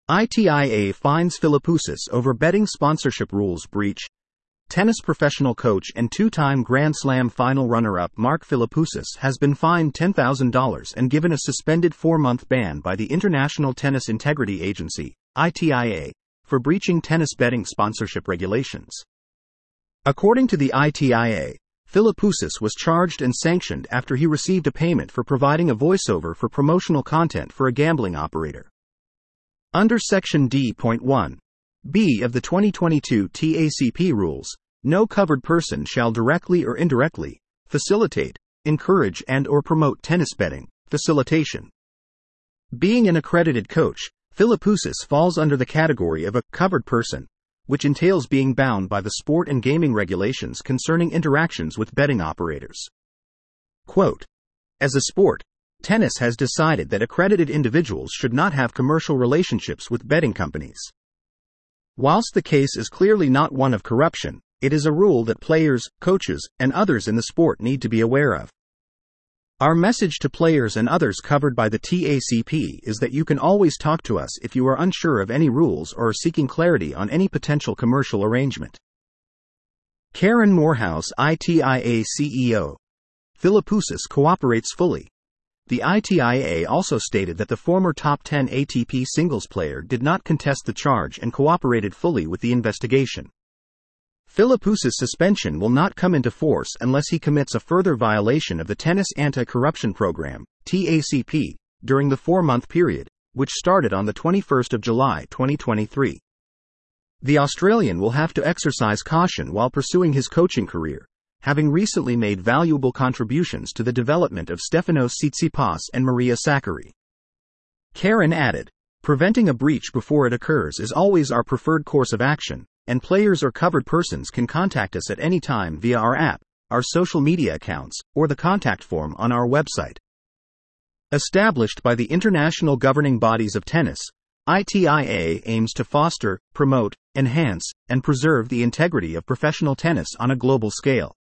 ITIA fines Philippoussis over betting sponsorship rules breach. Tennis professional coach and two-time Grand Slam final runner-up Mark Philippoussis has been fined $10,000 and given a suspended 4-month ban by the International Tennis Integrity Agency, ITIA, for breaching tennis betting sponsorship regulations. According to the ITIA, Philippoussis was charged and sanctioned after he received a payment for providing a voiceover for promotional content for a gambling operator. Under Section D.1. B of the 2022 TACP rules, no covered person shall directly or indirectly facilitate, encourage and/or promote tennis betting. Facilitation. Being an accredited coach, Philippoussis falls under the category of a covered person, which entails being bound by the sport and gaming regulations concerning interactions with betting operators. Quote, as a sport, tennis has decided that accredited individuals should not have commercial relationships with betting companies. Whilst the case is clearly not one of corruption, it is a rule that players, coaches, and others in the sport need to be aware of. Our message to players and others covered by the TACP is that you can always talk to us if you are unsure of any rules or are seeking clarity on any potential commercial arrangement. Karen Morehouse, ITIA CEO. Philippoussis cooperates fully. The ITIA also stated that the former top 10 ATP singles player did not contest the charge and cooperated fully with the investigation. Philippoussis' suspension will not come into force unless he commits a further violation of the Tennis Anti-Corruption Program, TACP, during the 4-month period, which started on the 21st of July 2023. The Australian will have to exercise caution while pursuing his coaching career, having recently made valuable contributions to the development of Stefanos Tsitsipas and Maria Sakkari. Karen added, preventing a breach before it occurs is always our preferred course of action, and players or covered persons can contact us at any time via our app, our social media accounts, or the contact form on our website. Established by the international governing bodies of tennis, ITIA aims to foster, promote, enhance, and preserve the integrity of professional tennis on a global scale.